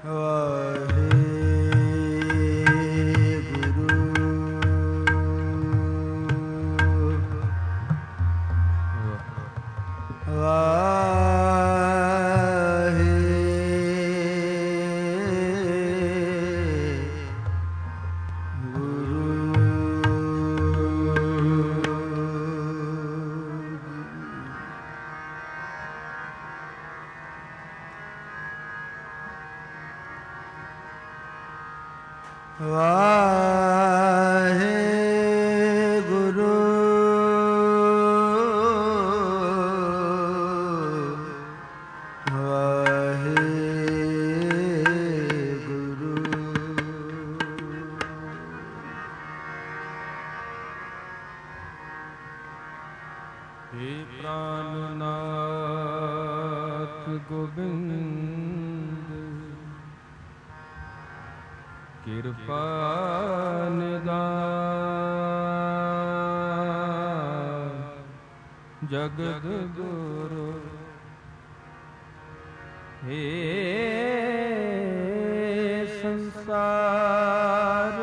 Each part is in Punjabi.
ਜਗਦ ਗੁਰੂ ਹੇ ਸੰਸਾਰ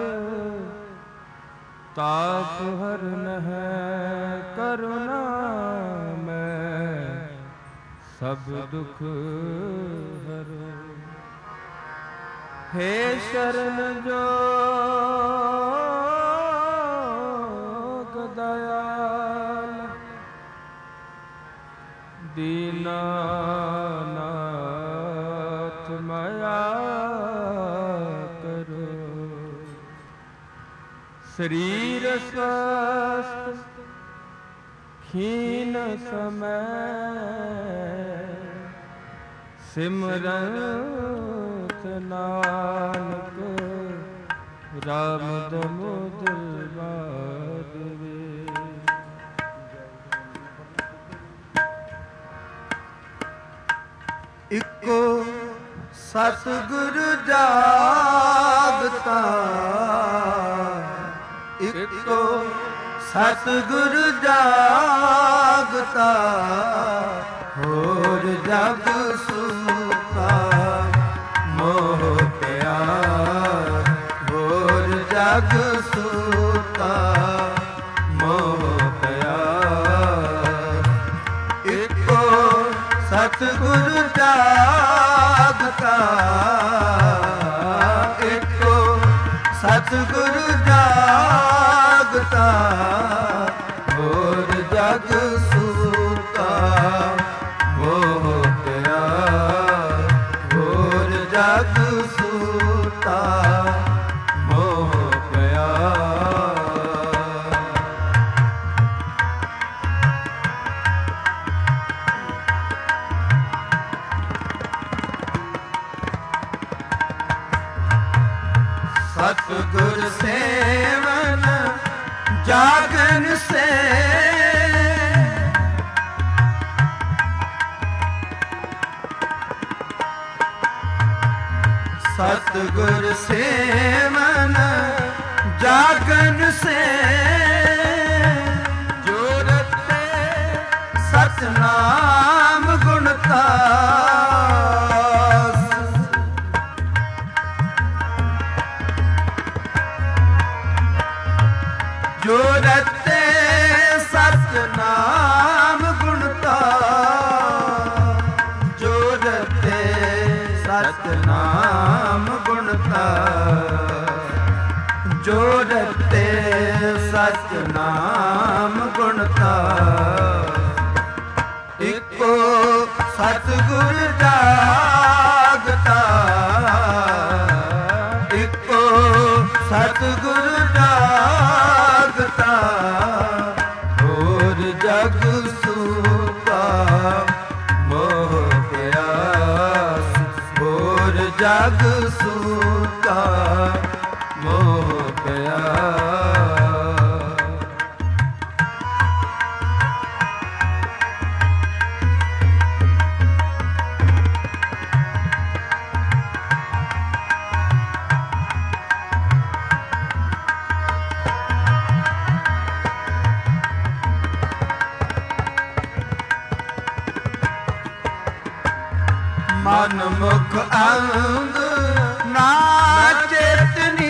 ਤਾਪ ਹਰਨ ਹੈ ਕਰੁਣਾ ਮੈਂ ਸਭ ਦੁਖ ਹਰੋ ਹੇ ਸ਼ਰਨ ਜੋਗ ਦਇਆਲ ਦੀਨਾਨਾਥ ਮਾਇਆ ਕਰੋ ਸਰੀਰ ਸਵਸਤ ਖੀਨ ਸਮੈ ਸਿਮਰਤ ਨਾਨਕ ਰਾਮ ਦਮੋਦਰ ਬਾਦਵੇ ਇੱਕੋ ਸਤਿਗੁਰੂ ਜਾਗਤਾ ਇੱਕੋ ਸਤਿਗੁਰੂ ਜਾਗਤਾ ਹੋਰ ਜਗ ਸੂਤਾ ਮੋਹ ਪਿਆਰ ਹੋਰ ਜਗ ਸੂਤਾ ਮੋਹ ਪਿਆਰ ਇੱਕੋ ਸਤਿਗੁਰੂ ਜਾਗਤਾ ਇੱਕੋ ਸਤਿਗੁਰੂ ਜਾਗਤਾ ਹੋਰ ਜਗ ਸੂਤਾ ਮੋਹ ਪਿਆਰ ਹੋਰ ਜਗ ਸੂਤਾ ਮੋਹ ਪਿਆਰ ਸਤਿਗੁਰ ਸੇਵਨ ਜਾਗਨ ਸੇ ਸਤਿਗੁਰ ਸੇਵਨ ਜਾਗਨ ਸੇ ਜੋ ਰਤੇ ਸਤਨਾਮ ਗੁਣਤਾ ਜੋ ਰਤੇ ਸਤਨਾਮ ਗੁਣਤਾ ਜੋ ਰਤੇ ਸਤਨਾਮ ਗੁਣਤਾ ਜੋ ਰਤੇ ਸਤਨਾਮ ਗੁਣਤਾ ਇੱਕੋ ਸਤਿਗੁਰ ਜਾਗਤਾ ਇੱਕੋ ਸਤਿਗੁਰ ਜਾਗਤਾ ਹੋਰ ਜਗ ਸੂਤਾ ਮੋਹ ਪਿਆਸ ਹੋਰ ਜਗ ਸੂਤਾ ਮੋਹ ਪਿਆਸ ਮਨ ਮੁਖ ਅੰਗ ਨਾ ਚੇਤਨੀ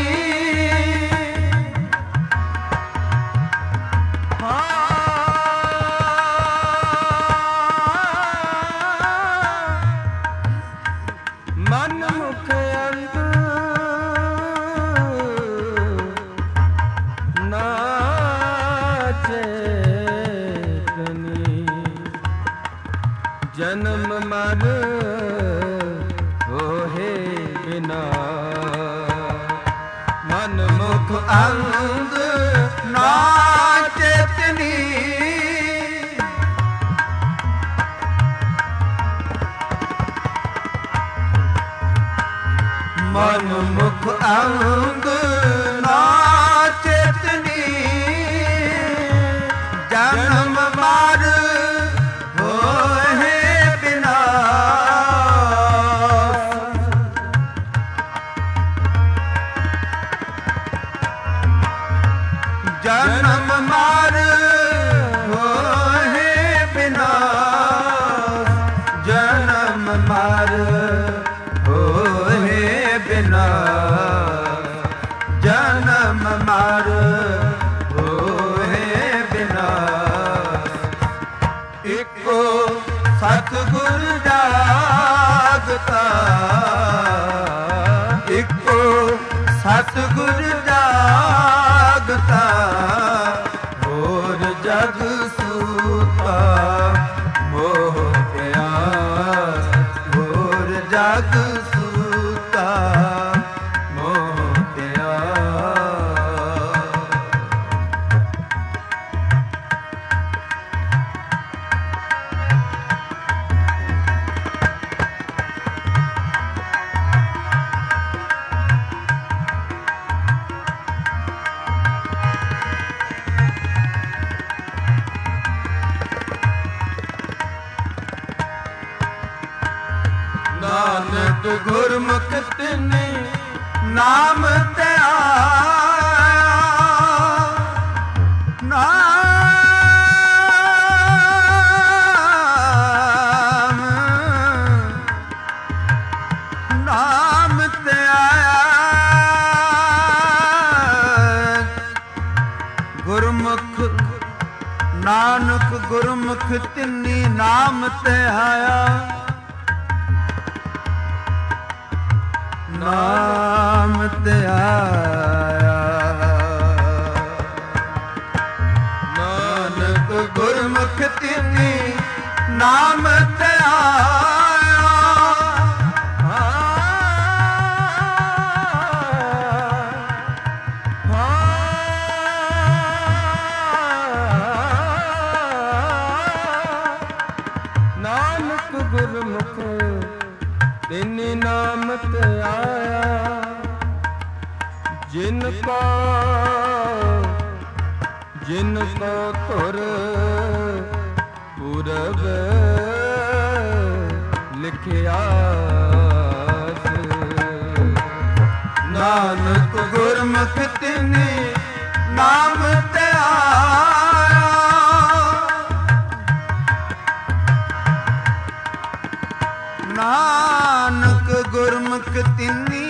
ਮਨ ਮੁਖ ਅੰਗ ਨਾ ਚੇਤਨੀ ਜਨਮ ਮਰ ਹੋਏ ਬਿਨਾ ਮਨ ਮੁਖ ਅੰਗ ਨਾ ਚੇਤਨੀ ਮਨ ਮੁਖ ਅੰਗ ਨਾ ਚੇਤਨੀ ਜਨਮ ਮਰ ਹੋਏ ਬਿਨਾ ਜਨਮ ਮਰ ਹੋਏ ਬਿਨਾ ਜਨਮ ਮਰ ਹੋਏ ਬਿਨਾ ਜਨਮ ਮਰ ਹੋਏ ਬਿਨਾ ਇੱਕੋ ਸਤਿਗੁਰ ਜਾਗਤਾ ਇੱਕੋ ਸਤਿਗੁਰ ਜਾਗਤਾ ਹੋਰ ਜਗ ਸੂਤਾ ਮੋਹ ਪਿਆਸ ਹੋਰ ਜਗ ਸੂਤਾ ਮੋਹ ਪਿਆਸ ਨਾਨਕ ਗੁਰਮੁਖ ਤਿਨਿ ਨਾਮ ਧਿਆਇਆ ਨਾਮ ਧਿਆਇਆ ਗੁਰਮੁਖ ਨਾਨਕ ਗੁਰਮੁਖ ਤਿਨਿ ਨਾਮ ਧਿਆਇਆ ਨਾਮ ਧਿਆਇਆ ਨਾਨਕ ਗੁਰਮੁਖ ਤਿਨਿ ਨਾਮ ਧਿਆਇਆ ਨਾਨਕ ਗੁਰਮੁਖ ਤਿਨਿ ਨਾਮ ਧਿਆਇਆ ਜਿਨ ਕੋ ਧੁਰ ਪੁਰਬ ਲਿਖਿਆ ਨਾਨਕ ਗੁਰਮੁਖ ਤਿਨਿ ਨਾਮ ਧਿਆਇਆ ਨਾਨਕ ਗੁਰਮੁਖ ਤਿਨਿ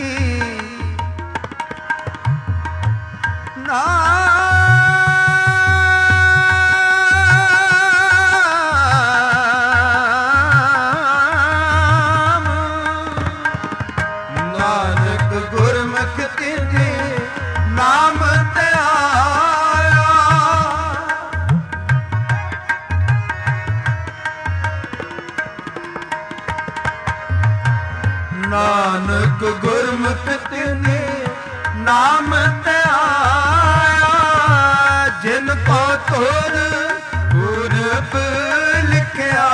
ਨਾਨਕ ਗੁਰਮੁਖ ਤਿਨਿ ਨਾਮ ਧਿਆਇਆ ਨਾਨਕ ਗੁਰਮੁਖ ਤਿਨਿ ਨਾਮ ਧਿਆਇਆ ਜਿਨ ਕੋ ਧੁਰ ਪੁਰਬ ਲਿਖਿਆ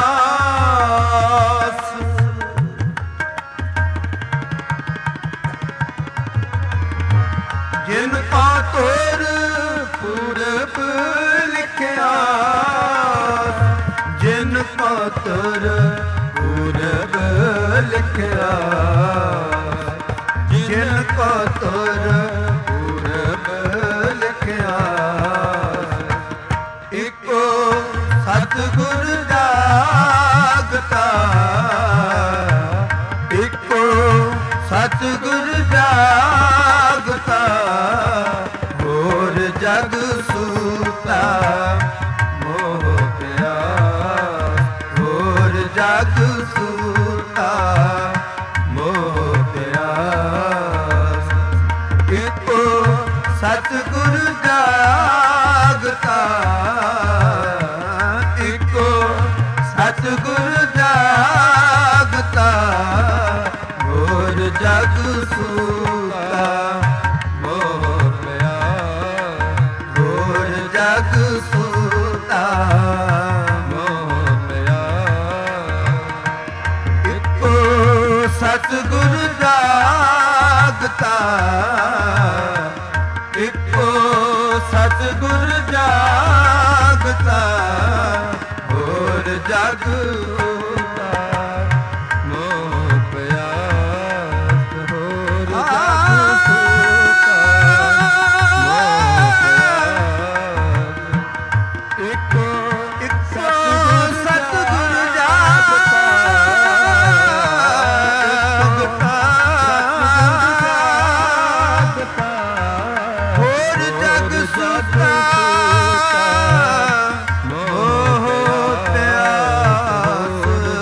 ਜਿਨ ਕੋ ਧੁਰ ਪੁਰਬ ਲਿਖਿਆ ਜਿਨ ਕੋ ਧੁਰ ਪੁਰਬ ਲਿਖਿਆ ਜਿਨ ਕੋ ਧੁਰ ਪੁਰਬ ਲਿਖਿਆ ਇੱਕੋ ਸਤਿਗੁਰ ਜਾਗਤਾ ਇੱਕੋ ਸਤ ਸਤਿਗੁਰ ਜਾਗਤਾ ਹੋਰ ਜਗ ਸੂਤਾ ਮੋਹ ਪਿਆਸ ਹੋਰ ਜਗ ਸੂਤਾ ਮੋਹ ਪਿਆਸ ਇੱਕੋ ਸਤਿਗੁਰ ਜਾਗਤਾ ਇੱਕੋ ਸਤਿਗੁਰ ਜਾਗਤਾ ਹੋਰ ਜਗ ਸੂਤਾ ਮੋਹ ਪਿਆਸ ਹੋਰ ਜਗ ਸੂਤਾ ਮੋਹ ਪਿਆਸ ਇੱਕੋ ਸਤਿਗੁਰ ਜਾਗਤਾ ਇੱਕੋ ਸਤਿਗੁਰ ਜਾਗਤਾ ਹੋਰ ਜਗ ਸੂਤਾ ਮੋਹ ਪਿਆਸ ਹੋਰ ਜਗ ਸੂਤਾ ਮੋਹ ਪਿਆਸ ਇੱਕੋ ਸਤਿਗੁਰ ਜਾਗਤਾ ਹੋਰ ਜਗ ਸੂਤਾ ਮੋਹ ਪਿਆਸ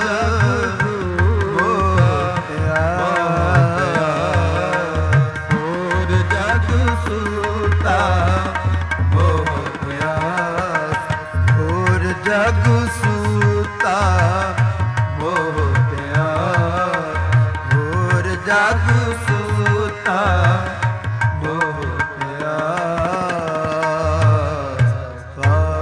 ਹੋਰ ਜਗ ਸੂਤਾ ਮੋਹ ਪਿਆਸ ਹੋਰ ਜਗ ਸੂਤਾ ਮੋਹ ਪਿਆਸ ਹੋਰ ਜਗ ਸੂਤਾ ਮੋਹ ਪਿਆਸ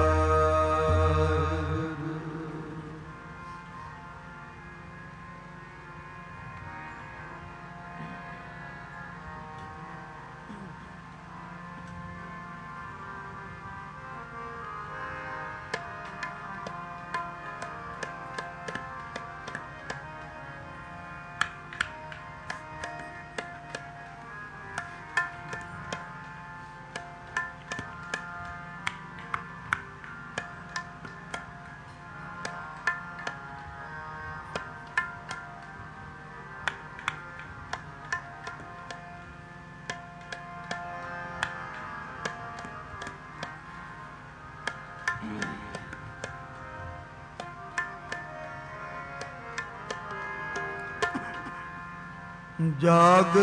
ਜਾਗ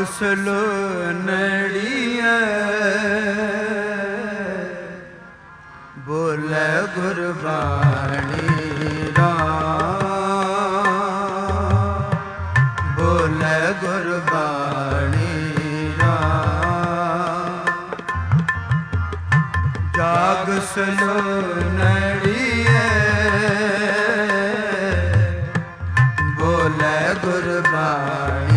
ਸਲੋਨੜੀਐ ਬੋਲੇ ਗੁਰਬਾਣੀ ਰਾਮ ਬੋਲੇ ਗੁਰਬਾਣੀ ਰਾਮ ਜਾਗ ਸਲੋਨੜੀਐ ਬੋਲੇ ਗੁਰਬਾਣੀ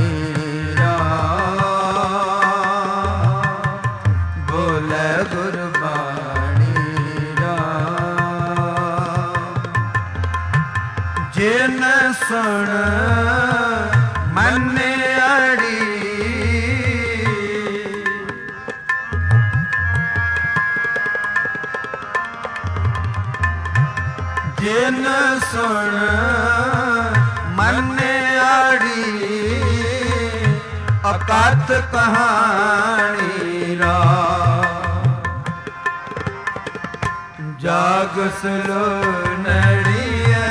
ਜਿਨ ਸੁਣ ਮਨ ਅੜੀ ਜਿਨ ਸੁਣ ਮਨ ਅੜੀ ਅਕਥ ਕਹਾਣੀ ਰਾ ਜਾਗ ਸਲੋਨੜੀਐ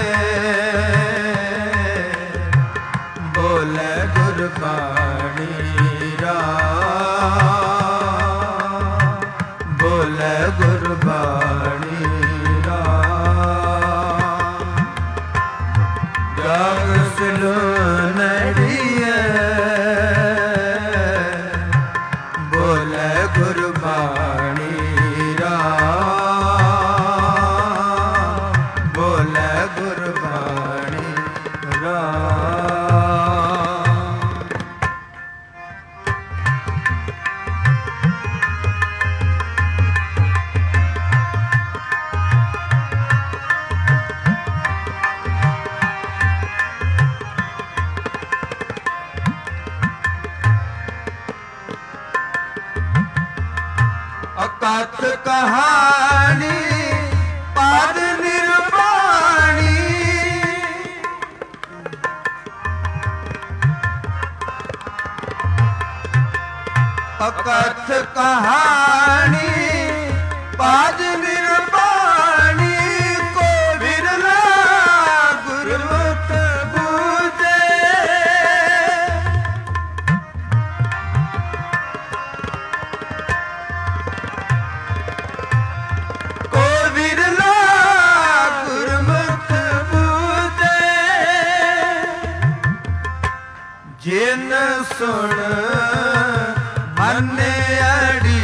ਬੋਲੇ ਗੁਰਬਾਣੀ ਰਾਮ ਬੋਲੇ ਗੁਰਬਾਣੀ ਰਾਮ ਜਾਗ ਸਲੋਨੜੀਐ ਬੋਲੇ ਗੁਰਬਾਣੀ ਰਾਮ ਬੋਲੇ ਗੁਰਬਾਣੀ ਅਕਥ ਕਹਾਣੀ ਪਦ ਨਿਰਵਾਣੀ अकथ कहानी पाद निर्वाणी को बिरला गुरुमुख बूझे। को बिरला गुरुमुख बूझे। जिन सुन मन अड़ी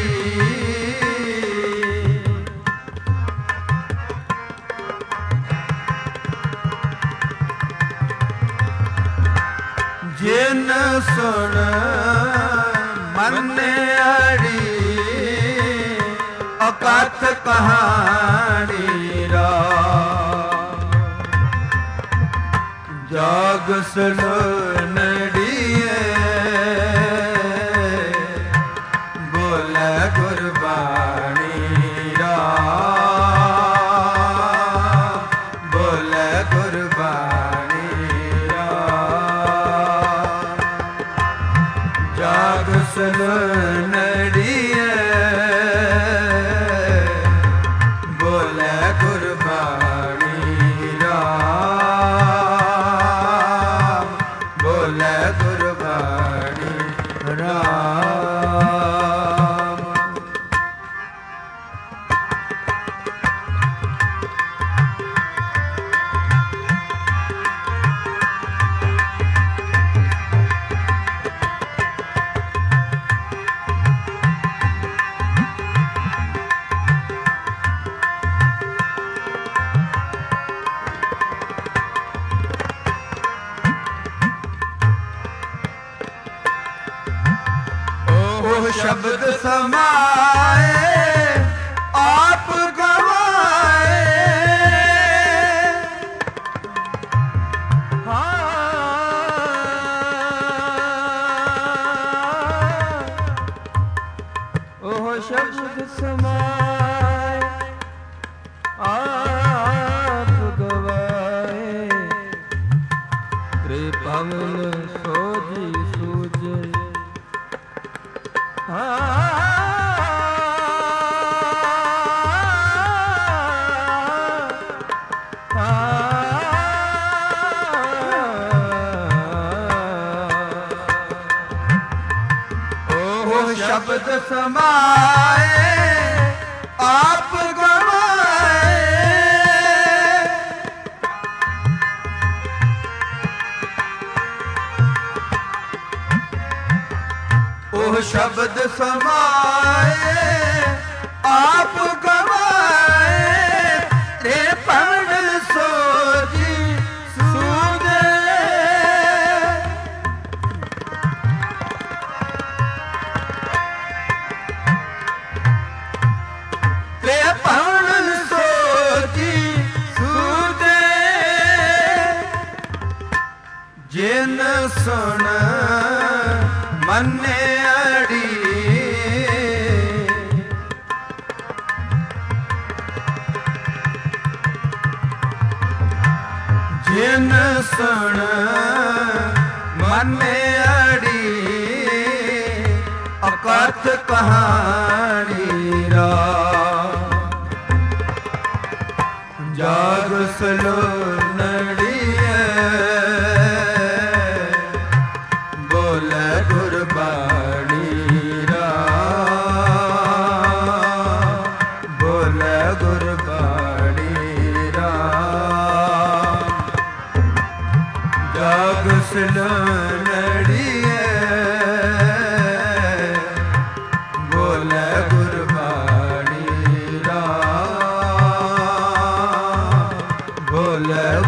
जिन सुन मन अड़ी अकथ कहानी रा जाग सुनो नड़िए बोले गुरबाणी रा बोले गुरबाणी रा जाग सुनो नड़िए बोले गुरबाणी रा बोले गुरबाणी राम। शब्द समाए आप गवाए। ओह शब्द समाए आप गवाए। रे पवन सोजी सूझे। ओह शब्द समाए आप गवाए। ओह शब्द समाए आप गवाए। रे पवन सोजी सूझे। रे पवन सोजी सूझे। जिन सुन मन अड़ी जिन सुन मन अड़ी अकथ कहानी रा जाग सलो नड़िए बोले गुरबाणी रा बोले गुरबाणी रा जाग सलो नड़िए बोले गुरबाणी रा बोले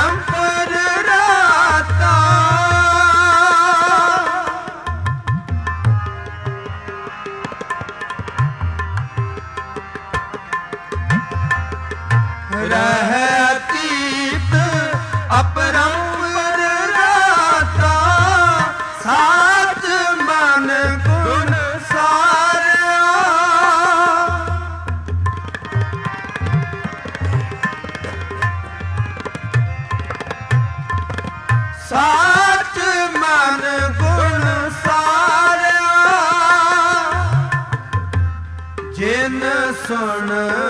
परंपर राता रह अतीत अपरंपर राता साच मन गुण सारा साच मन गुण सारा जिन सुन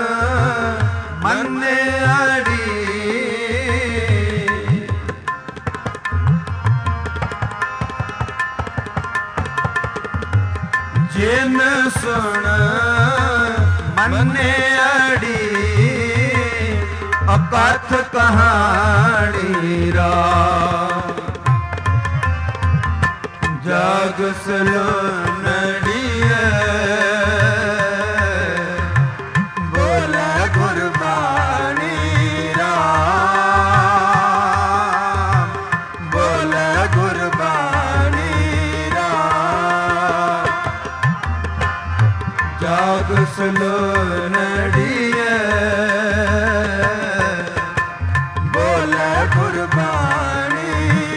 मन अड़ी जिन सुन मन अड़ी अकथ कहानी रा जग सलोनड़िए बोले गुरबाणी राम बोले गुरबाणी राम जग सलोनड़िए बोले गुरबाणी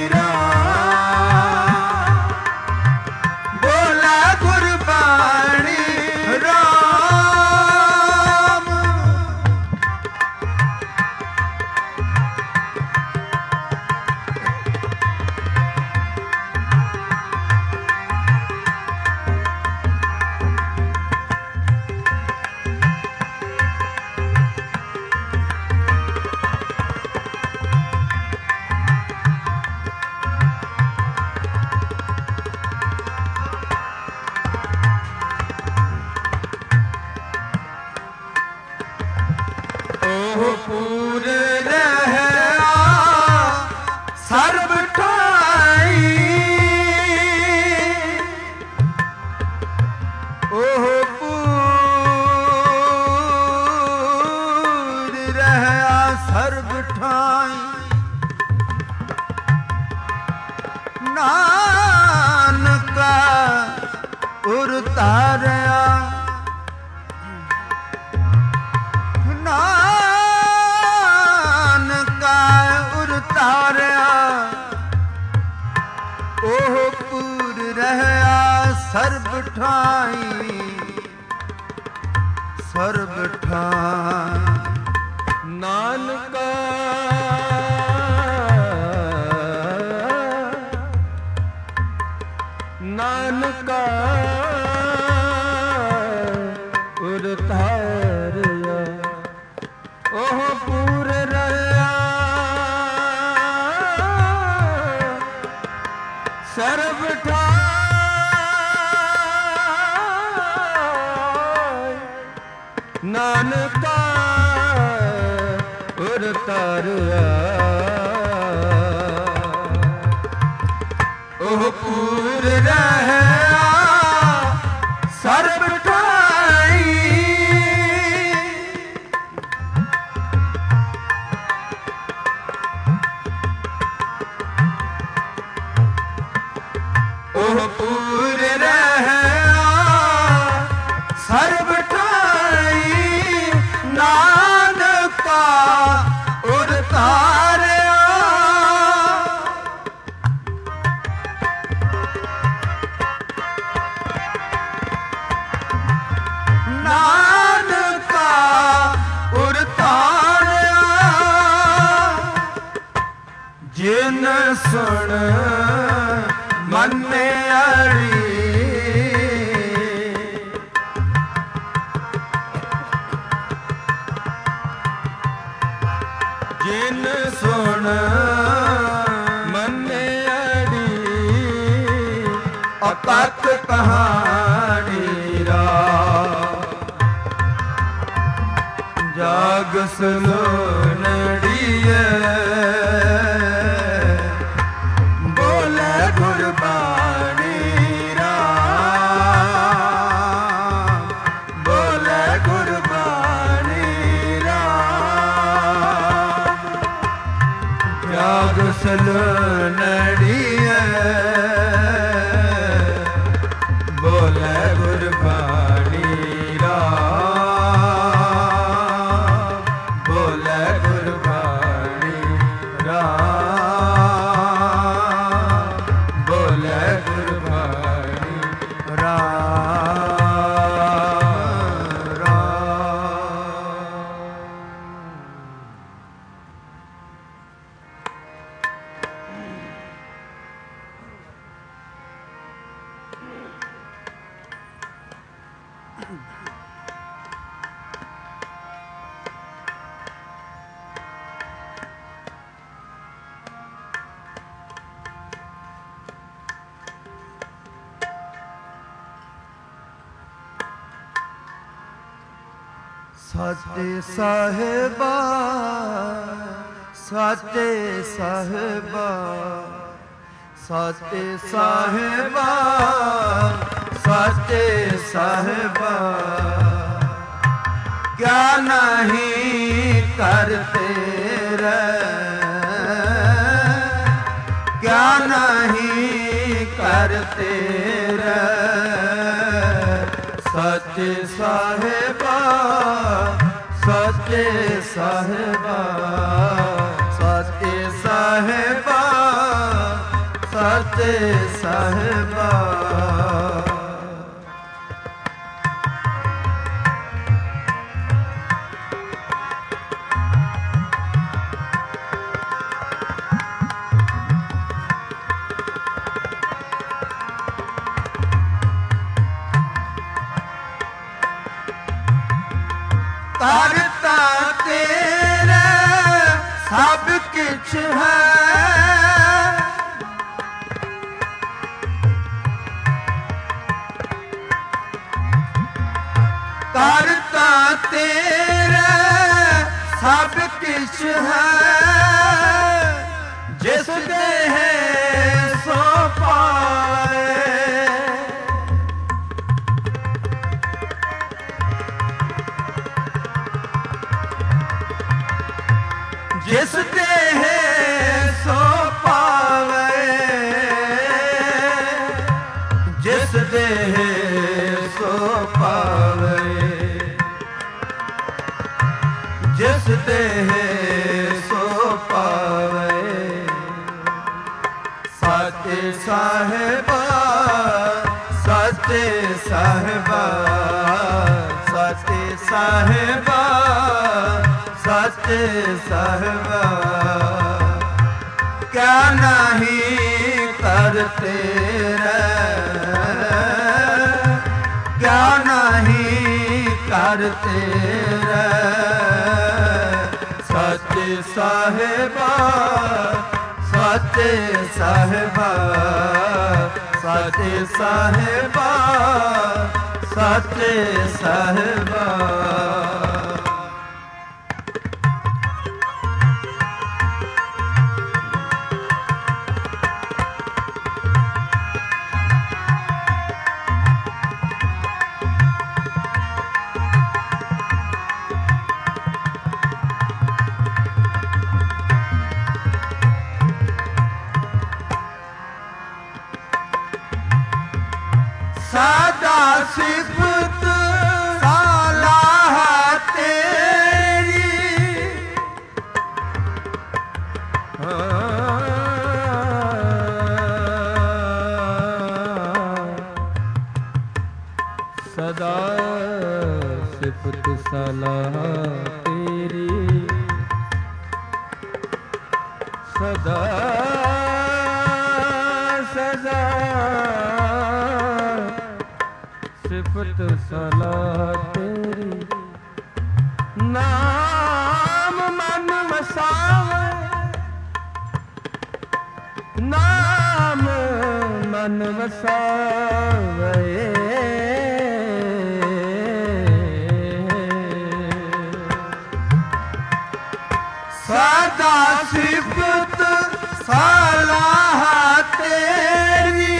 पूर रहा सर्ब ठाई ओह पूर रहा सर्ब ठाई नानका उर तारया तारया ओह पूर रहा सर्ब ठाई सर्ब ठाई नानका नानका उर तारया ओह पूर रहा सर्ब ठाई नानका उर तारया ओह पूर रहा सर्ब ठाई ओह पूर रहा सर्ब ठाई नानका उर तारया नानका उर तारया जिन सुन मन अड़ी जिन सुन मन अड़ी अकथ कहानी रा जाग सलोनड़िए बोले गुरबाणी राम बोले गुरबाणी राम ਰਾਗ ਸਲੂਨੜੀਏ ਬੋਲੇ ਗੁਰਬਾਣੀ ਰਾਮ ਬੋਲੇ ਗੁਰਬਾਣੀ ਰਾਮ ਬੋਲੇ ਗੁਰਬਾਣੀ ਸੱਚੇ ਸਾਹਿਬਾ ਸੱਚੇ ਸਾਹਿਬਾ ਸੱਚੇ ਸਾਹਿਬਾ ਸੱਚੇ ਸਾਹਿਬਾ ਕਿਆ ਨਹੀਂ ਕਰਤੇ ਰੇ ਕਿਆ ਨਹੀਂ ਕਰਤੇ ਰੇ ਸੱਚੇ ਸਾਹਿਬਾ ਸੱਚੇ ਸਾਹਿਬਾ ਸੱਚੇ ਸਾਹਿਬਾ ਸੱਚੇ ਸਾਹਿਬਾ ਕਰਤਾ ਤੇਰਾ ਸਭ ਕੁਛ ਹੈ ਕਰਤਾ ਤੇਰਾ ਸਭ ਕੁਛ ਹੈ ਜਿਸ ਦੇ ਹੈ ਸੋ ਪਾਏ ਜਿਸ ਤੇ ਹੈ ਸੋ ਪਾਵੇ ਜਿਸ ਦੇ ਹੈ ਸੋ ਪਾਵੇ ਜਿਸ ਤੇ ਹੈ ਸੋ ਪਾਵੇ ਸੱਚੇ ਸਾਹਿਬਾ ਸੱਚੇ ਸਾਹਿਬਾ ਸੱਚੇ ਸਾਹਿਬਾ ਸੱਚੇ ਸਾਹਿਬਾ ਕਿਆ ਨਹੀਂ ਕਰਤੇ ਰੇ ਕਿਆ ਨਹੀਂ ਕਰਤੇ ਰੇ ਸੱਚੇ ਸਾਹਿਬਾ ਸੱਚੇ ਸਾਹਿਬਾ ਸੱਚੇ ਸਾਹਿਬਾ ਸੱਚੇ ਸਾਹਿਬਾ ਸਦਾ ਸਿਫਤ ਸਲਾਹ ਤੇਰੀ ਸਦਾ ਸਿਫਤ ਸਲਾਹ ਤੇਰੀ ਸਦਾ ਸਦਾ ਸਿਫਤ ਸਲਾਹ ਤੇਰੀ ਨਾਮ ਮਨ ਵਸਾਵੇ ਨਾਮ ਮਨ ਵਸਾਵੇ ਸਦਾ ਸਿਫਤ ਸਲਾਹ ਤੇਰੀ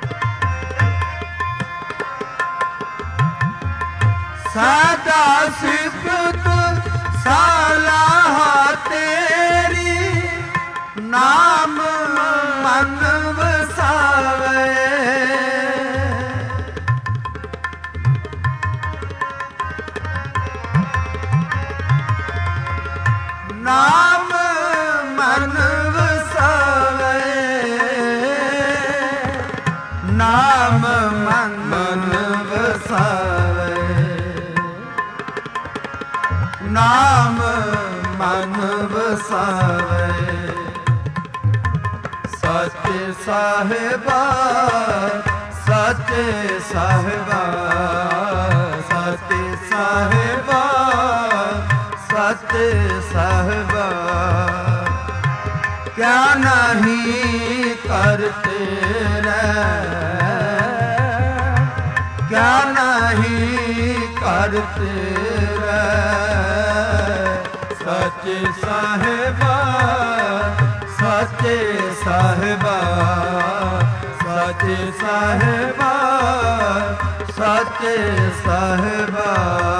ਸਦਾ ਨਾਮ ਮਨ ਵਸਾਵੇ, ਨਾਮ ਮਨ ਵਸਾਵੇ, ਨਾਮ ਮਨ ਵਸਾਵੇ। ਸੱਚੇ ਸਾਹਿਬਾ, ਸੱਚੇ ਸਾਹਿਬਾ, ਸੱਚੇ ਸਾਹਿਬਾ, ਸੱਚੇ ਸਾਹਿਬਾ, ਕਿਆ ਨਹੀਂ ਕਰਤੇ ਰਹਿ, ਕਿਆ ਨਹੀਂ ਕਰਤੇ ਰਹਿ। ਸੱਚੇ ਸਾਹਿਬਾ, ਸੱਚੇ ਸਾਹਿਬਾ, ਸੱਚੇ ਸਾਹਿਬਾ, ਸੱਚੇ ਸਾਹਿਬਾ।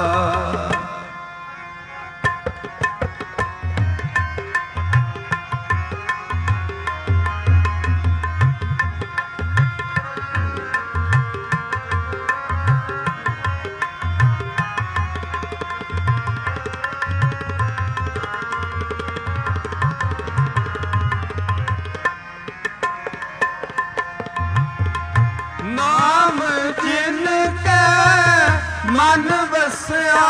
ਨਾਮ ਜਿਨ ਕੈ ਮਨ ਵਸਿਆ,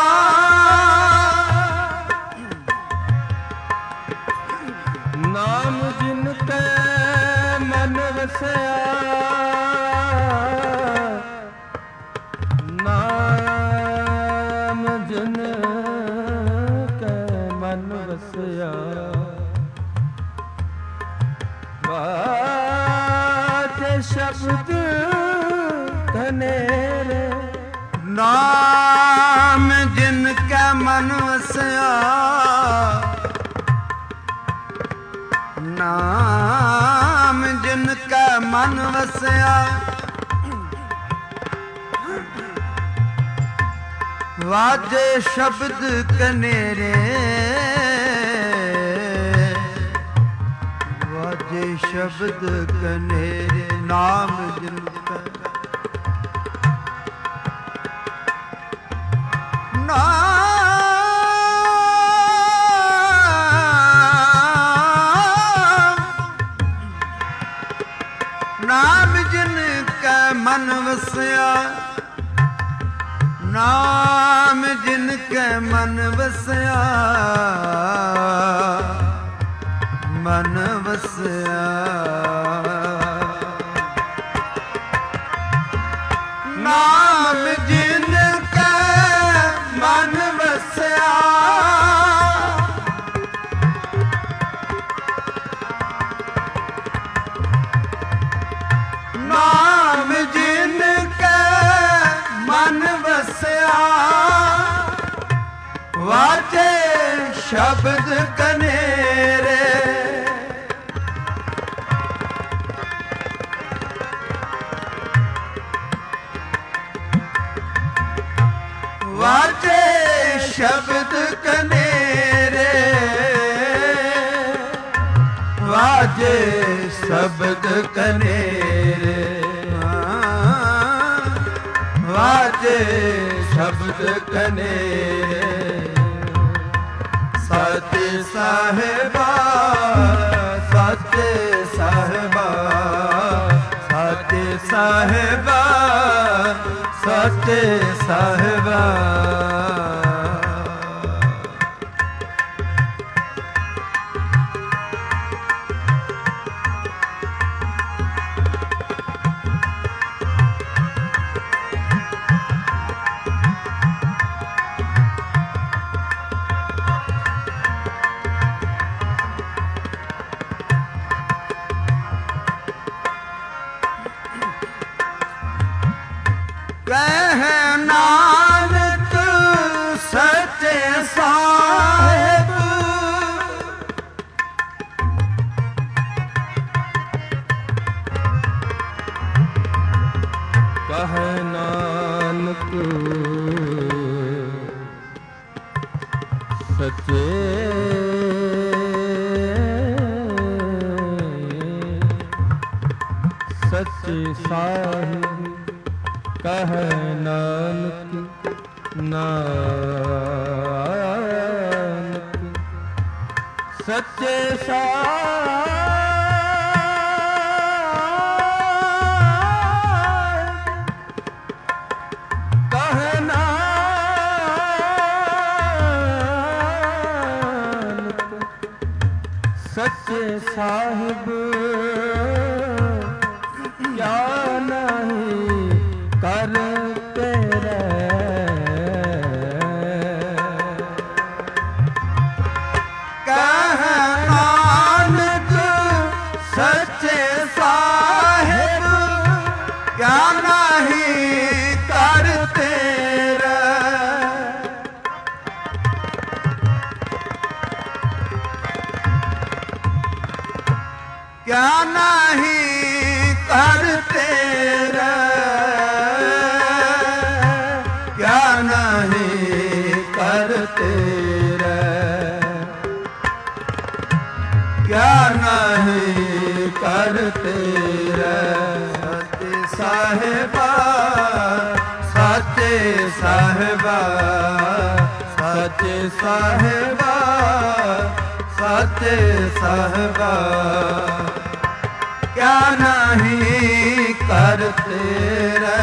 ਨਾਮ ਜਿਨ ਕੈ ਮਨ ਵਸਿਆ, ਨਾਮ ਜਿਨ ਕੈ ਮਨ ਵਸਿਆ, ਬਾਜੇ ਸ਼ਬਦ ਕਨੇਰੇ। ਨਾਮ ਜਿਨ ਕੈ ਮਨ ਵਸਿਆ, ਨਾਮ ਜਿਨ ਕੈ ਮਨ ਵਸਿਆ, ਵਾਜੇ ਸ਼ਬਦ ਕਨੇਰੇ, ਵਾਜੇ ਸ਼ਬਦ ਕਨੇਰੇ। ਨਾਮ ਜਿਨ ਕੈ ਨਾਮ ਜਿਨ ਕੈ ਮਨ ਵਸਿਆ, ਨਾਮ ਜਿਨ ਕੈ ਮਨ ਵਸਿਆ, ਮਨ ਵਸਿਆ। ਨਾਮ ਜਿਨ ਕੈ ਮਨ ਵਸਿਆ, ਨਾਮ ਜਿਨ ਕੈ ਮਨ ਵਸਿਆ, ਵਾਜੇ ਸ਼ਬਦ ਕਨੇਰੇ। ਵਾਜੇ ਸ਼ਬਦ ਕਨੇਰੇ, ਵਾਜੇ ਸ਼ਬਦ ਕਨੇਰੇ, ਵਾਜੇ ਸ਼ਬਦ ਕਨੇਰੇ। ਸੱਚੇ ਸਾਹਿਬਾ, ਸੱਚੇ ਸਾਹਿਬਾ, ਸੱਚੇ ਸਾਹਿਬਾ, ਸੱਚੇ ਸਾਹਿਬਾ। ਕਹਿ ਨਾਨਕ ਸੱਚੇ ਸਾਹਿਬ, ਕਹਿ ਨਾਨਕ ਸੱਚੇ ਸੱਚੇ ਸਾਹਿਬ। ਕਹਿ ਨਾਨਕ ਨਾਨਕ ਸੱਚੇ ਸਾਹਿਬ ਕਹੈ ਨਾਨਕ ਸੱਚੇ ਸਾਹਿਬ ਕਿਆ ਨਹੀਂ ਕਰ ਤੇਰੇ ਕਹੈ ਨਾਨਕ ਸੱਚੇ ਸਾਹਿਬ ਕਿਆ ਨਹੀਂ ਕਰ ਤੇਰਾ ਕਿਆ ਨਹੀਂ ਕਰ ਤੇਰਾ ਕਿਆ ਨਹੀਂ ਕਰ ਤੇਰਾ ਕਿਆ ਨਹੀਂ ਕਰ ਤੇਰਾ ਸੱਚੇ ਸਾਹਿਬਾ ਸੱਚੇ ਸਾਹਿਬਾ ਸੱਚੇ ਸਾਹਿਬਾ ਸੱਚੇ ਸਾਹਿਬਾ ਕਿਆ ਨਹੀਂ ਕਰ ਤੇਰਾ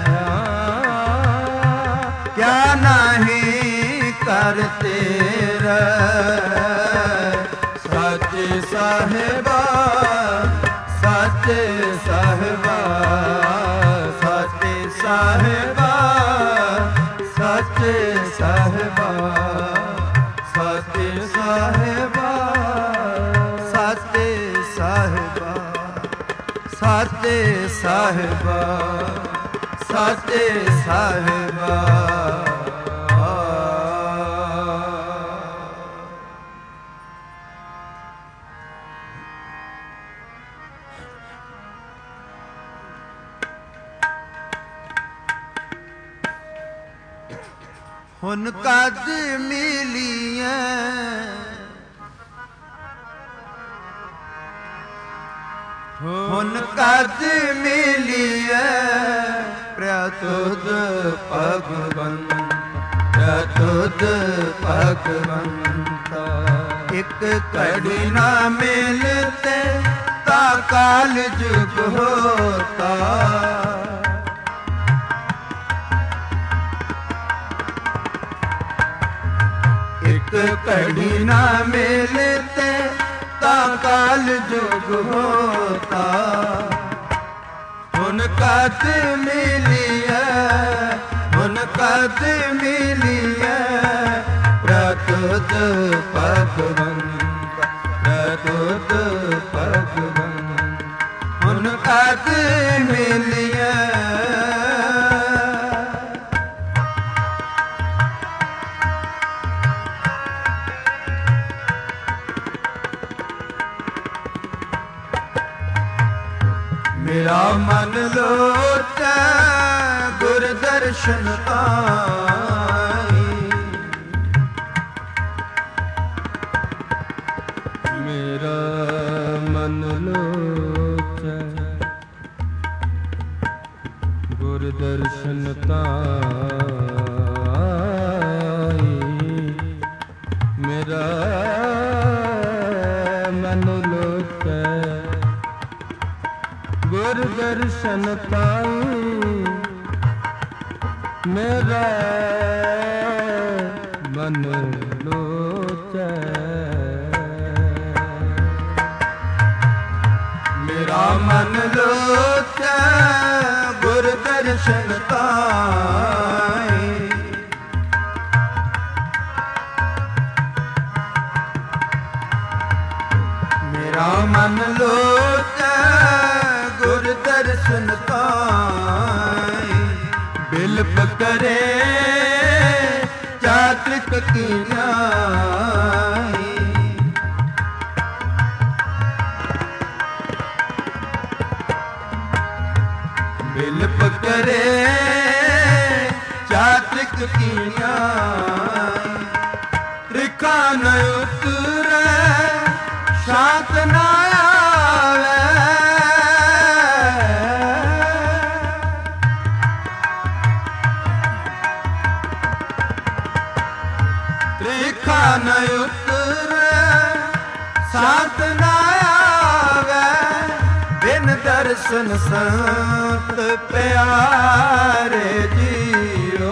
ਕਿਆ ਨਹੀਂ ਕਰ ਤੇਰਾ ਸੱਚੇ ਸਾਹਿਬਾ ਸੱਚੇ ਸਾਹਿਬਾ ਸੱਚੇ ਸਾਹਿਬਾ ਸੱਚੇ ਸਾਹਿਬਾ ਸੱਚੇ ਸਾਹਿਬਾ ਸੱਚੇ ਸਾਹਿਬਾ ਸੱਚੇ ਸਾਹਿਬਾ ਸੱਚੇ ਸਾਹਿਬਾ ਹੁਣ ਕਦ ਮਿਲੀਐ ਹੁਣ ਕਦ ਮਿਲੀਐ ਪ੍ਰਤੁਦ ਭਗਵੰਤ ਪ੍ਰਤੁਦ ਭਗਵੰਤ ਇੱਕ ਘੜੀ ਨਾ ਮਿਲਤੇ ਤਾ ਕਾਲ ਜੁਗ ਹੋਤਾ घड़ी ना मिलते ता काल जुग होता हुन कद मिलिए हुन कद मिलिए प्रतुत भगवंत प्रतुत भगवंत हुन कद मिलिए मेरा मन लोटे गुर दर्शन पाई मेरा मन लोटे गुर दर्शन ताई मेरा मन लोटे गुर दर्शन पाई मेरा मन लोचै मेरा मन लोचै गुर दर्शन पाई मेरा मन लोचै दर्शन पाई बिलप करे चात्रिक की न्याई बिलप करे चात्रिक की न्याई रिखा न उतरे शांत न आवे न उतरे ਸਾਥ ਨਾ ਆਵੇ ਬਿਨ ਦਰਸ਼ਨ ਸੰਤ ਪਿਆਰੇ ਜੀਓ।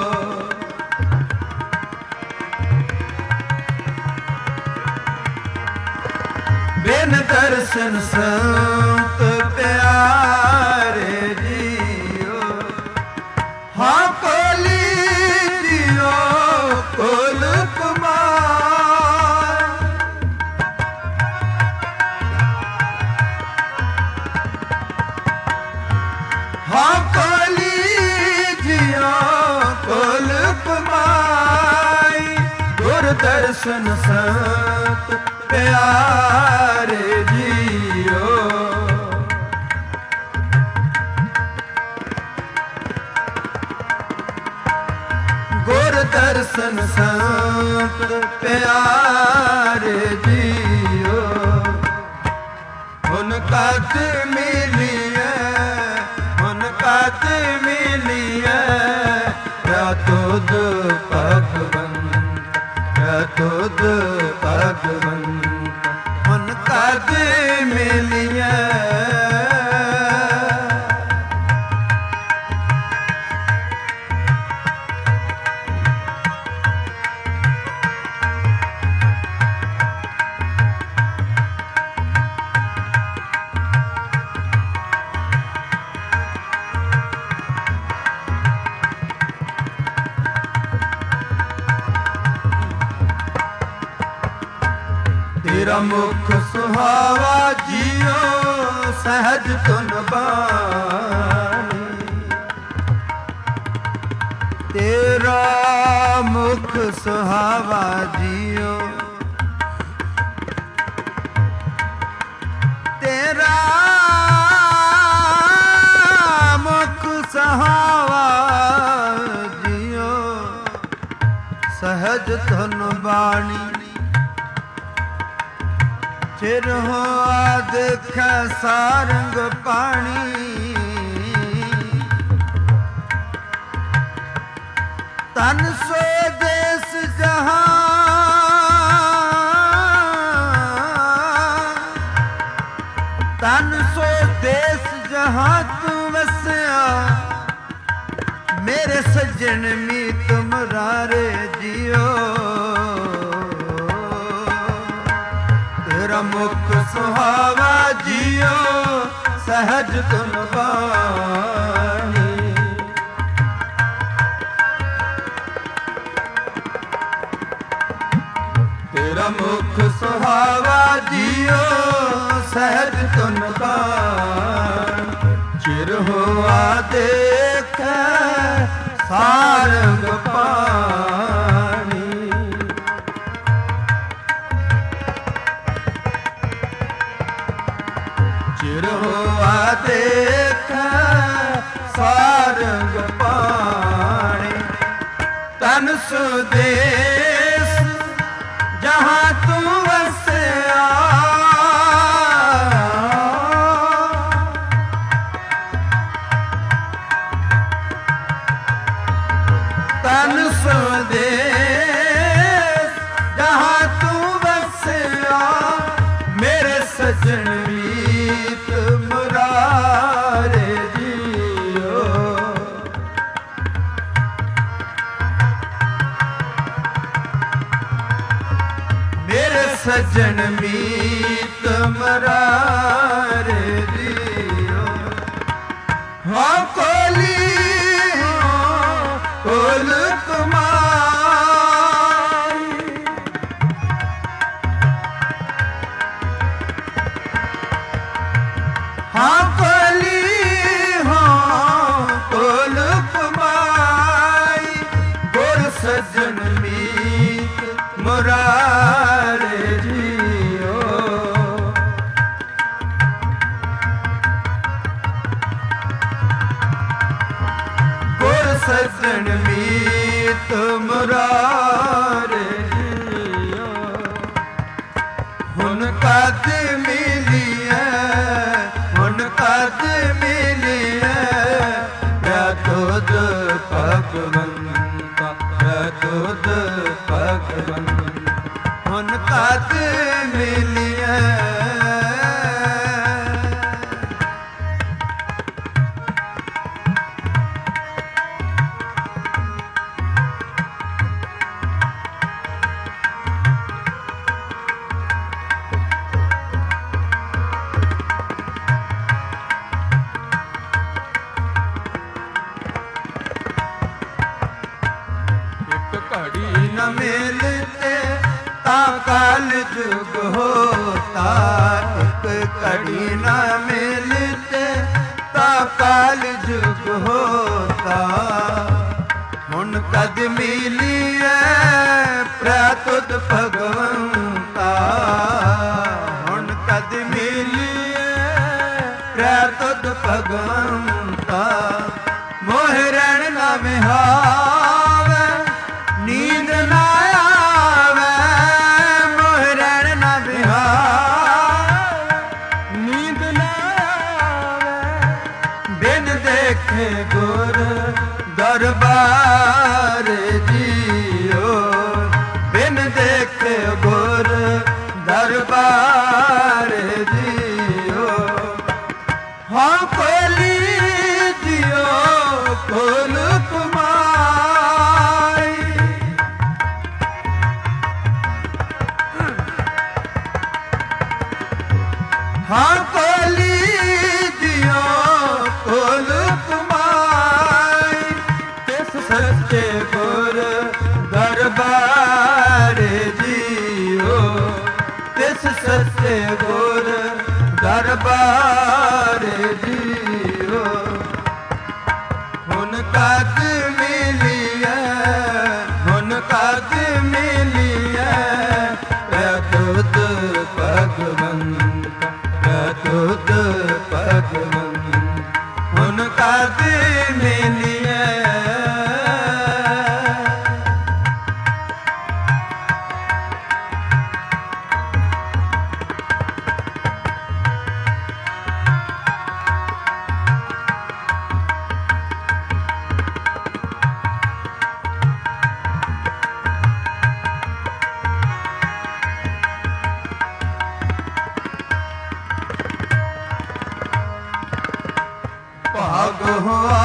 ਬਿਨ ਦਰਸ਼ਨ ਸੰਤ ਪਿਆਰੇ ਜੀਓ। ਹਾਂ ਕੋਲੀ ਜੀਓ ਕੋਲ ਕੁਮਾਰ। ਹਾਂ ਕੋਲੀ ਜੀਓ ਕੋਲ ਕੁਮਾਈ। ਗੁਰ ਦਰਸ਼ਨ ਸੰਤ ਪਿਆਰੇ ਜੀਓ। ਗੁਰ ਦਰਸ਼ਨ ਸੰਤ ਪਿਆਰੇ ਜੀਓ। ਹੁਣ ਕਦ ਮਿਲੀਐ ਹੁਣ ਕਦ ਮਿਲੀਐ ਕਿਆ ਤੁਧ ਭਗਵੰਤ ਕਿਆ ਤੁਧ ਭਗਵੰਤ। ਹੁਣ ਕਦ ਮਿਲੀਐ ਤੇਰਾ ਮੁਖ ਸੁਹਾਵਾ ਜੀਓ ਸਹਿਜ ਤੁਨ ਬਾਣੀ। ਤੇਰਾ ਮੁਖ ਸੁਹਾਵਾ ਜੀਓ ਤੇਰਾ ਮੁਖ ਸੁਹਾਵਾ ਜੀਓ ਸਹਿਜ ਤੁਨ ਬਾਣੀ। ਚਿਰ ਹੋਆ ਦੇਖੈ ਸਾਰੰਗ ਪਾਣੀ। ਤਨ ਸੋ ਦੇਸ ਜਹਾਂ ਤਨ ਸੋ ਦੇਸ ਜਹਾਂ ਤੂੰ ਵਸਿਆ। ਮੇਰੇ ਸੱਜਣ ਮੀਤ ਮੁਰਾਰੇ ਜੀਓ। ਤੇਰਾ ਮੁਖ ਸੁਹਾਵਾ ਜੀਓ ਸਹਿਜ ਤੁਨ ਬਾਣੀ। ਤੇਰਾ ਮੁਖ ਸੁਹਾਵਾ ਜੀਓ ਸਹਿਜ ਤੁਨ ਬਾਣੀ। ਚਿਰ ਹੋਆ ਦੇਖੈ ਸਾਰੰਗ ਪਾਣੀ। ਚਿਰ ਹੋਆ ਦੇਖੈ ਸਾਰੰਗ ਪਾਣੀ। ਤਨ ਸੁਦੇਸ ਜਹਾਂ ਤੂੰ ਵਸਿਆ। ਤਨ ਸੁਦੇਸ ਜਹਾਂ ਤੂੰ ਵਸਿਆ। ਮੇਰੇ ਸੱਜਣ ਮੀਤ ਮੁਰਾਰੇ ਜੀਓ। ਮੇਰੇ ਸੱਜਣ ਮੀਤ ਮੁਰਾਰੇ ਜੀਓ। ਹਾਂ ਕੋਲੀ ਹਾਂ ਕੋਲ ਕੁਮਾਈ। ਹਾਂ ਕੋਲੀ ਹਾਂ ਕੋਲ ਕੁਮਾਈ। ਗੁਰ ਸੱਜਣ ਮੀਤ ਮੁਰਾਰੇ ਜੀਓ। ਗੁਰ ਸੱਜਣ ਮੀਤ ਮੁਰਾਰੇ ਜੀਓ। ਹੁਣ ਕਦ ਮਿਲੀਐ ਹੁਣ ਕਦ ਮਿਲੀਐ ਕਿਆ ਤੁਧ ਭਗਵੰਤ ਕਿਆ ਤੁਧ ਭਗਵੰਤ। हुन कद मिलिए न मिलते ता काल जुग होता एक घड़ी न मिलते ता काल जुग होता हुन कद मिलिए प्रतुत भगवंता हुन कद मिलिए प्रतुत भगवंता मोह रहन न विहावे नींद ना आवे मोह रहन न विहावे नींद ना आवे बिन देखे गुर दरबार जियो बिन देखे गुर दरबार जियो हाँ खोली जियो खोल हाँ कोली दियो कोल कमाई तिस सच्चे गुर दरबार जियो तिस सच्चे गुर दरबार जियो हुन कद मिलिए हुन कद मिलिए प्रतुत भगवंता प्रतुत भगवंता हुन कद मिलिए भाग हुआ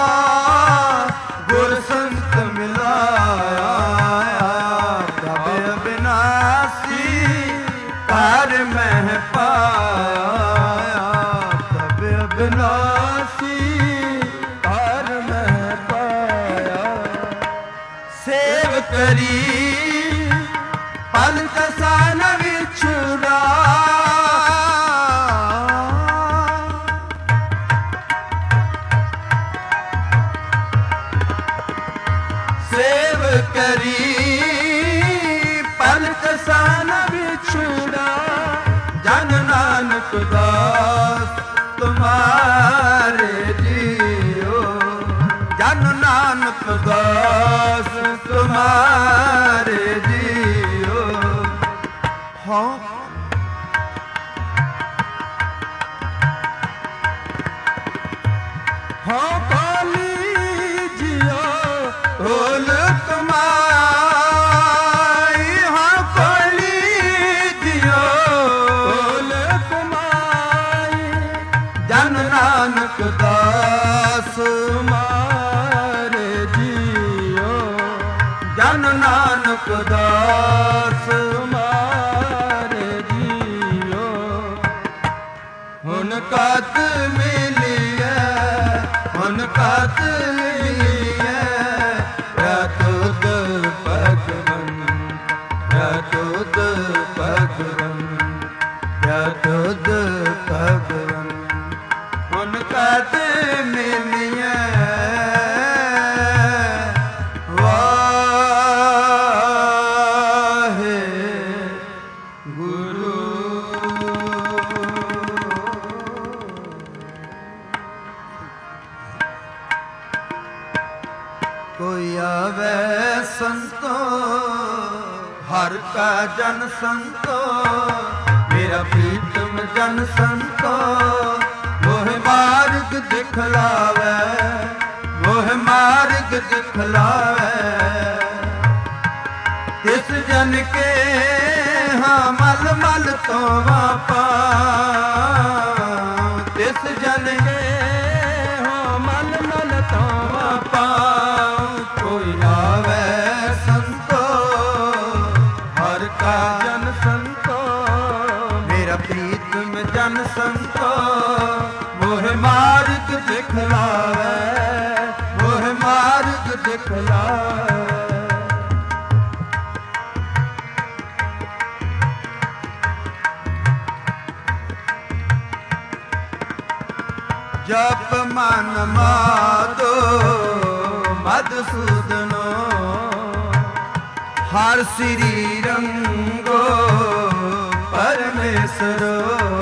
गुर संत मिलाया तब अविनाशी कार में पाया तब अविनाशी कार में पाया सेव करी पल कसा न विछुड़ा सेव करी पलक सान बिछुड़ा जन नानक दास तुम्हारे जियो जन नानक दास तुम्हारे जियो हाँ हाँ काली जियो खोल कमाई हाँ खोली दियो खोल कमाई जन नानक दास तुम्हारे जियो जन नानक दास तुम्हारे जियो हुन कद मिलिए हुन कद मिलिए प्रतुत भगवंता प्रतुत भगवंता प्रतुत भगवंता हुन कद मिलिए वाहे गुरु कोई आवे संतो हर का जन संतो मेरा प्रीतम जन संतो मोह मार्ग दिखलावे मोह मार्ग दिखलावे तिस जन के ਮਲ ਮਲ ਧੋਵਾਂ ਪਾਉ ਤਿਸ ਜਨ ਕੇ ਹੋ ਮਲ ਮਲ ਧੋਵਾਂ ਪਾਉ ਕੋਈ ਆਵੇ ਸੰਤੋ ਹਰ ਕਾ ਜਨ ਸੰਤੋ ਮੇਰਾ ਪ੍ਰੀਤਮ ਜਨ ਸੰਤੋ ਮੋਹ ਮਾਰਗ ਦਿਖਲਾਵੇ ਮੋਹ ਮਾਰਗ ਦਿਖਲਾਵੇ ਜਪ ਮਨ ਮਾਦੋ ਮਧੂਸੂਦਨੋ ਹਰ ਸ੍ਰੀ ਰੰਗੋ ਪਰਮੇਸ਼ਰੋ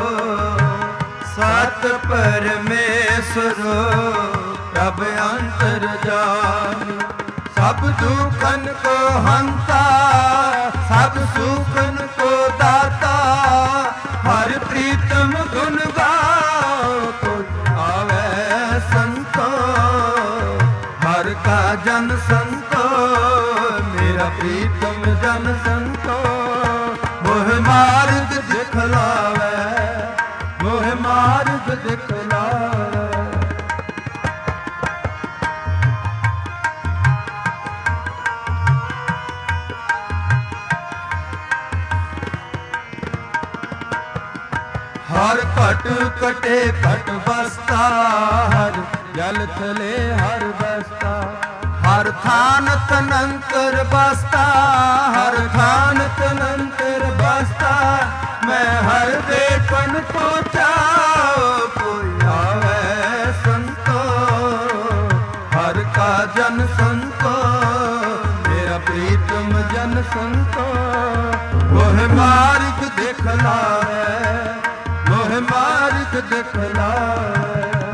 ਸਤ ਪਰਮੇਸ਼ਰੋ ਪ੍ਰਭ ਅੰਤਰ ਜਾਮਿ ਸਭ ਦੁਖਨ ਕੋ ਹੰਤਾ ਸਭ ਸੁਖਨ ਕੋ ਦਾਤਾ ਹਰ ਪ੍ਰੀਤਮ ਗੁਣ ਗਾਓ ਆਵੇ ਸੰਤੋ ਹਰ ਕਾ ਜਨ ਸੰਤੋ ਮੇਰਾ ਪ੍ਰੀਤਮ ਜਨ ਸੰਤੋ ਮੋਹ ਮਾਰਗ ਦਿਖਲਾਵੇ ਮੋਹ ਮਾਰਗ ਦਿਖਲਾਵੇ ਹਰ ਘਟ ਕਟੇ ਘਟ ਬਸਤਾ ਹਰ ਜਲ ਥਲੇ ਹਰ ਬਸਤਾ ਹਰ ਥਾਨ ਤਨੰਤਰ ਬਸਤਾ ਹਰ ਥਾਨ ਤਨੰਤਰ ਬਸਤਾ ਮੈਂ ਹਰ ਦੇਖਨ ਕੋ ਚਾਓ ਕੋਈ ਆਵੇ ਸੰਤੋ ਹਰ ਕਾ ਜਨ ਸੰਤੋ ਮੇਰਾ ਪ੍ਰੀਤਮ ਜਨ ਸੰਤੋ ਮੋਹ ਮਾਰਗ ਦਿਖਲਾਵੇ ਮੋਹ ਮਾਰਗ ਦਿਖਲਾਵੇ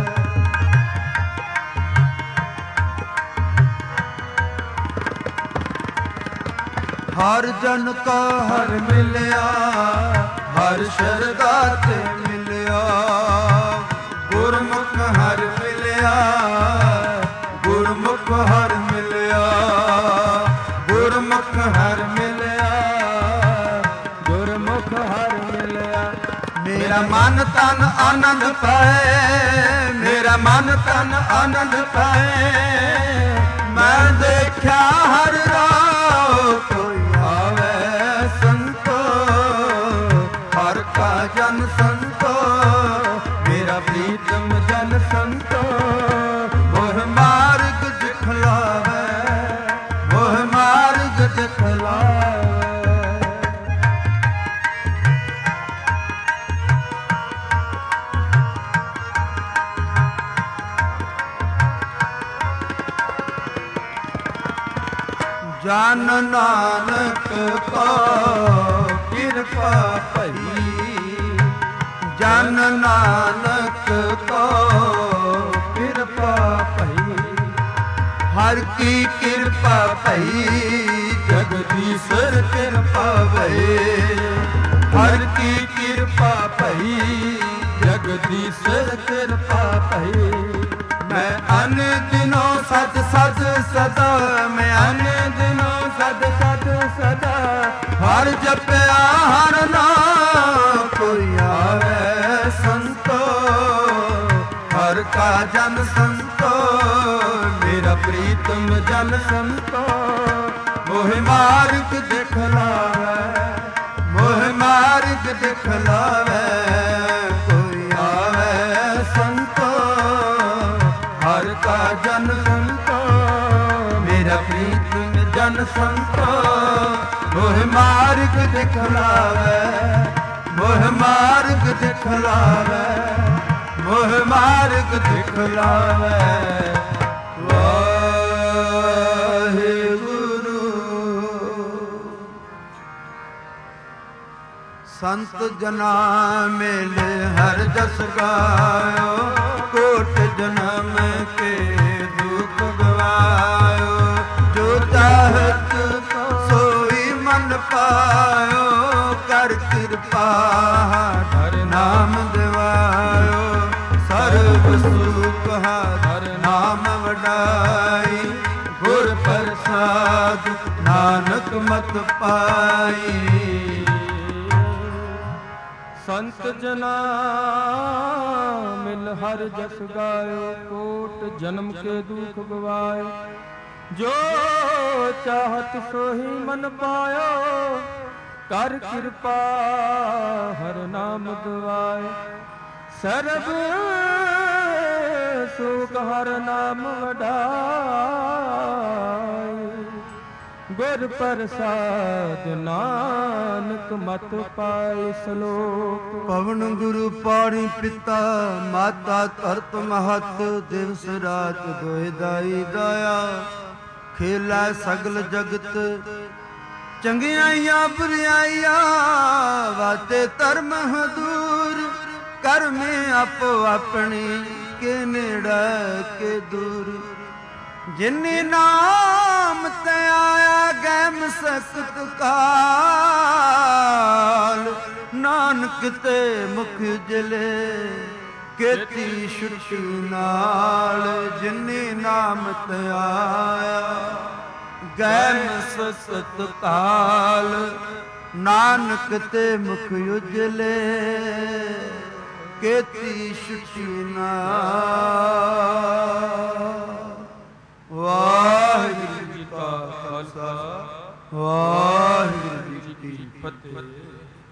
ਹਰ ਜਨ ਕਾ ਹਰ ਮਿਲਿਆ ਹਰ ਸ਼ਰਧਾ ਤੇ ਮਿਲਿਆ ਗੁਰਮੁਖ ਹਰ ਮਿਲਿਆ ਗੁਰਮੁਖ ਹਰ ਮਿਲਿਆ ਗੁਰਮੁਖ ਹਰ ਮਿਲਿਆ ਗੁਰਮੁਖ ਹਰ ਮਿਲਿਆ ਮੇਰਾ ਮਨ ਤਨ ਆਨੰਦ ਪਾਏ ਮੇਰਾ ਮਨ ਤਨ ਆਨੰਦ ਪਾਏ ਮੈਂ ਦੇਖਿਆ ਹਰ ਰਾਹ ਕੋਈ ਆਵੇ ਸੰਤੋ ਹਰ ਕਾ ਜਨ ਸੰਤੋ ਮੇਰਾ ਪ੍ਰੀਤਮ ਜਨ ਸੰਤੋ ਮੋਹ ਮਾਰਗ ਦਿਖਲਾਵੇ ਮੋਹ ਮਾਰਗ ਦਿਖਲਾਵੇ ਜਨ ਨਾਨਕ ਕੋ ਕਿਰਪਾ ਭਈ ਜਨ ਨਾਨਕ ਕੋ ਕਿਰਪਾ ਭਈ ਹਰ ਕੀ ਕਿਰਪਾ ਭਈ ਜਗਦੀਸ਼ਰ ਕਿਰਪਾ ਭਈ ਹਰ ਕੀ ਕਿਰਪਾ ਭਈ ਜਗਦੀਸ਼ਰ ਕਿਰਪਾ ਭਈ ਮੈਂ ਅਨ ਦਿਨੋਂ ਸਦ ਸਦ ਸਦਾ ਮੈਂ ਅਨ ਦਿਨੋਂ ਸਦ ਸਦ ਸਦਾ ਹਰ ਜਪਿਆ ਹਰ ਨਾਮ ਕੋਈ ਆਵੇ ਸੰਤੋ ਹਰ ਕਾ ਜਨ ਸੰਤੋ ਮੇਰਾ ਪ੍ਰੀਤਮ ਜਨ ਸੰਤੋ ਮੋਹ ਮਾਰਗ ਦਿਖਲਾਵੇ ਮੋਹ ਮਾਰਗ ਦਿਖਲਾਵੇ ਕੋਈ ਆਵੇ ਸੰਤੋ ਹਰ ਕਾ ਜਨ ਸੰਤੋ ਮੇਰਾ ਪ੍ਰੀਤਮ ਜਨ ਸੰਤੋ ਮੋਹ ਮਾਰਗ ਦਿਖਲਾਵੇ ਮੋਹ ਮਾਰਗ ਦਿਖਲਾਵੇ ਮੋਹ ਮਾਰਗ ਦਿਖਲਾਵੇ ਵਾਹਿਗੁਰੂ ਸੰਤ ਜਨਾ ਮਿਲੇ ਹਰ ਜਸ ਗਾਇਓ ਕੋਟ ਜਨਮ ਕੇ ਦੁਖ ਗਵਾਇਓ ਜੋ ਚਾਹਤ ਸੋਈ ਮਨ ਪਾਇਓ ਕਰ ਕਿਰਪਾ ਹਰ ਨਾਮ ਦਿਵਾਇਓ ਸਰਬ ਸੁਖ ਹਰ ਨਾਮ ਵਡਾਈ ਗੁਰ ਪ੍ਰਸਾਦ ਨਾਨਕ ਮਤ ਪਾਈ संत जना मिल हर जस गायो, कोट जन्म के दुख गवायो। जो चाहत सोही मन पायो, कर कृपा हर नाम दुआए। सरब सुख हर नाम वडाई, गुर प्रसाद नानक मत पाए श्लोक। ਪਵਨ ਗੁਰੂ ਪਾਣੀ ਪਿਤਾ ਮਾਤਾ ਧਰਤ ਮਹਤ, ਦਿਵਸ ਰਾਤ ਦੋਇ ਦਾਈ ਦਾਇਆ। ਖੇਲਾ ਸਗਲ ਜਗਤ ਚੰਗਿਆਈਆਂ ਬੁਰਿਆਈਆਂ, ਵਾਤੇ ਧਰਮ ਹਦੂਰ। ਕਰਮੇ ਆਪੋ ਆਪਣੀ ਕੇ ਨੇੜਾ ਕੇ ਦੂਰ। ਜਿਨੇ ਨਾਮ ਤੇ ਆਇਆ ਗੈਮ ਸਕਤ ਕਾਲ, ਨਾਨਕ ਤੇ ਮੁਖ ਜਲੇ ਕੀਤੀ ਛੁੱਟੀ ਨਾਲ। ਜਿਨੇ ਨਾਮ ਤੇ ਆਇਆ ਗੈਮ ਸਕਤ ਕਾਲ, ਨਾਨਕ ਤੇ ਮੁਖ ਉਜਲੇ ਕੀਤੀ ਛੁੱਟੀ ਨਾਲ। ਵਾਹਿਗੁਰੂ ਜੀ ਕਾ ਖਾਲਸਾ, ਵਾਹਿਗੁਰੂ ਜੀ ਕੀ ਫਤਿਹ।